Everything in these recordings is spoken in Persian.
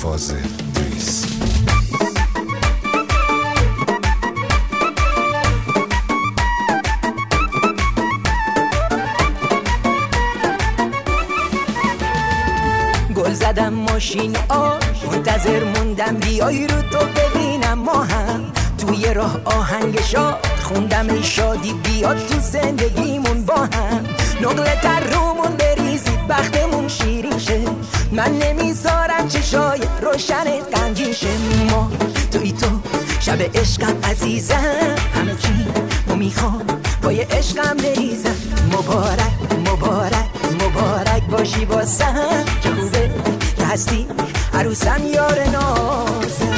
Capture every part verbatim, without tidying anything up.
فاضل دویس. گل زدم ماشین آش منتظر موندم بیای رو تو ببینم ما هم توی راه آهنگ شاد خوندم ای شادی بیاد تو زندگیمون با هم نقل تر رومون بریزید بختمون شیرین شه من نمیذارم چشای روشنت غمگین شه ما توی تو شب عشقم عزیزم همه چی رو میخوام پای عشقم بریزم مبارک مبارک مبارک باشی واسم چه خوبه که هستی عروسم یار نازم.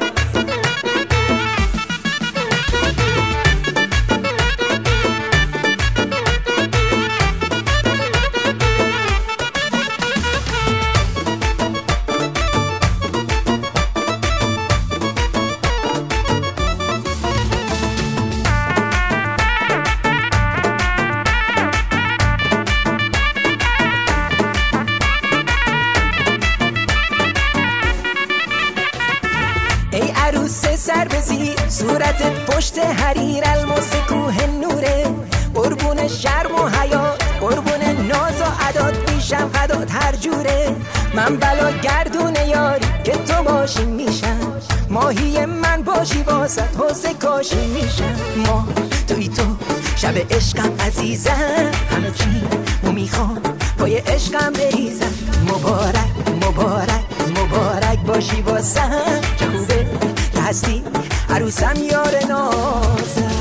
ای عروس سر بزیر صورتت پشت حریر الماس کوه نوره قربون شرم و حیات قربون ناز و عداد میشم فدات هر جوره من بلا گردون یاری که تو باشی میشم ماهی من باشی واسط حوض کاشی میشم ما توی تو شب عشقم عزیزم همه چی رو میخوام پای عشقم بریزم مبارک مبارک مبارک باشی واسم چه خوبه که هستی عروسم یار نازم.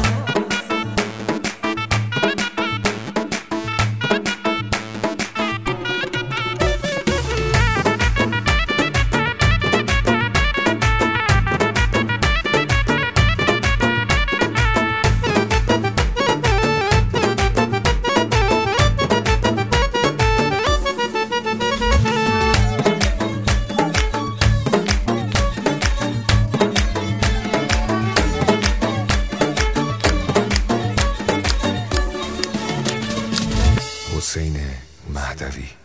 حسین مهدوی.